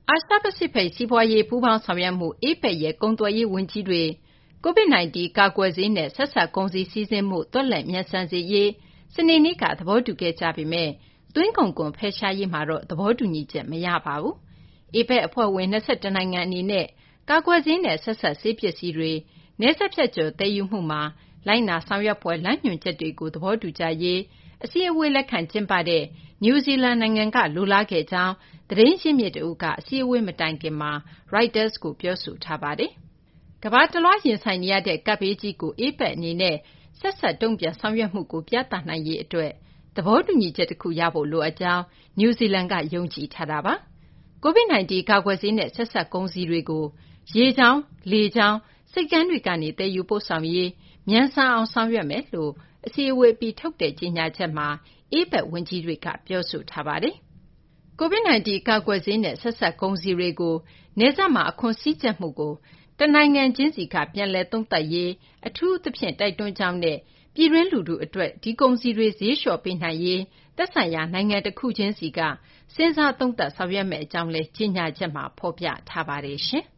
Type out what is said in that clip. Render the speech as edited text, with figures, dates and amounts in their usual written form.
အာရှပစိဖိတ်စီးပွားရေးပူးပေါင်းဆောင်ရွက်မှု APEC ရဲ့ကုန်သွယ်ရေးဝန်ကြီးတွေ COVID-19 ကာကွယ်ဆေးနဲ့ဆက်စပ်ကုန်စည်စီးဆင်းမှုသွက်လက်မြန်ဆန်စေရေးစနေနေ့ကသဘောတူခဲ့ကြပေမယ့်သွင်းကုန်ခွန်ဖယ်ရှားရေးမှာတော့သဘောတူညီချက်မရပါဘူး။ APEC အဖွဲ့ဝင်21နိုင်ငံအနေနဲ့ကာကွယ်ဆေးနဲ့ဆက်စပ်ဆေးပစ္စည်းတွေနယ်စပ်ဖြတ်ကျော်သယ်ယူမှုမှာလိုက်နာဆောင်ရွက်ဖွယ်လမ်းညွှန်ချက်တွေကိုသဘောတူကြရေးအစည်းအဝေးလက်ခံကျင်းပတဲ့နယူးဇီလန်နိုင်ငံကလိုလားခဲ့ကြောင်းသတင်းရင်းမြစ်တဦးကအစည်းအဝေးမတိုင်ခင်မှာ Reuters ကိုပြောဆိုထားပါတယ်။ ကမ္ဘာတလွှားရင်ဆိုင်နေရတဲ့ကပ်ဘေးကြီးကို APEC အနေနဲ့ဆက်စပ်တုံ့ပြန်ဆောင်ရွက်မှုကိုပြသနိုင်ရေးအတွက်သဘောတူညီချက်တခုရဖို့လိုအပ်ကြောင်းနယူးဇီလန်ကယုံကြည်ထားတာပါ။ COVID-19 ကာကွယ်ဆေးနဲ့ဆက်စပ်ကုန်စည်တွေကိုရေကြောင်း၊လေကြောင်းဆိပ်ကမ်းတွေကနေသယ်ယူပို့ဆောင်ရေးမြန်ဆန်အောင်ဆောင်ရွက်မယ်လို့အစည်းအဝေးအပြီးထုတ်တဲ့ကြေညာချက်မှာ APEC ဝန်ကြီးတွေကပြောဆိုထားပါတယ်။ COVID-19 ကာကွယ်ဆေးနဲ့ဆက်စပ်ကုန်စည်တွေကိုနယ်စပ်မှာအခွန်စည်းကြပ်မှုကိုတနိုင်ငံချင်းစီကပြန်လည်သုံးသပ်ရေးအထူးသဖြင့်တိုက်တွန်းကြောင်းနဲ့ပြည်တွင်းလူထုအတွက်ဒီကုန်စည်တွေဈေးလျှော့ပေးနိုင်ရေးသက်ဆိုင်ရာနိုင်ငံတခုချင်းစီကစဉ်းစားသုံးသပ်ဆောင်ရွက်မယ့်အကြောင်းလည်းကြေညာချက်မှာဖော်ပြထားပါတယ်။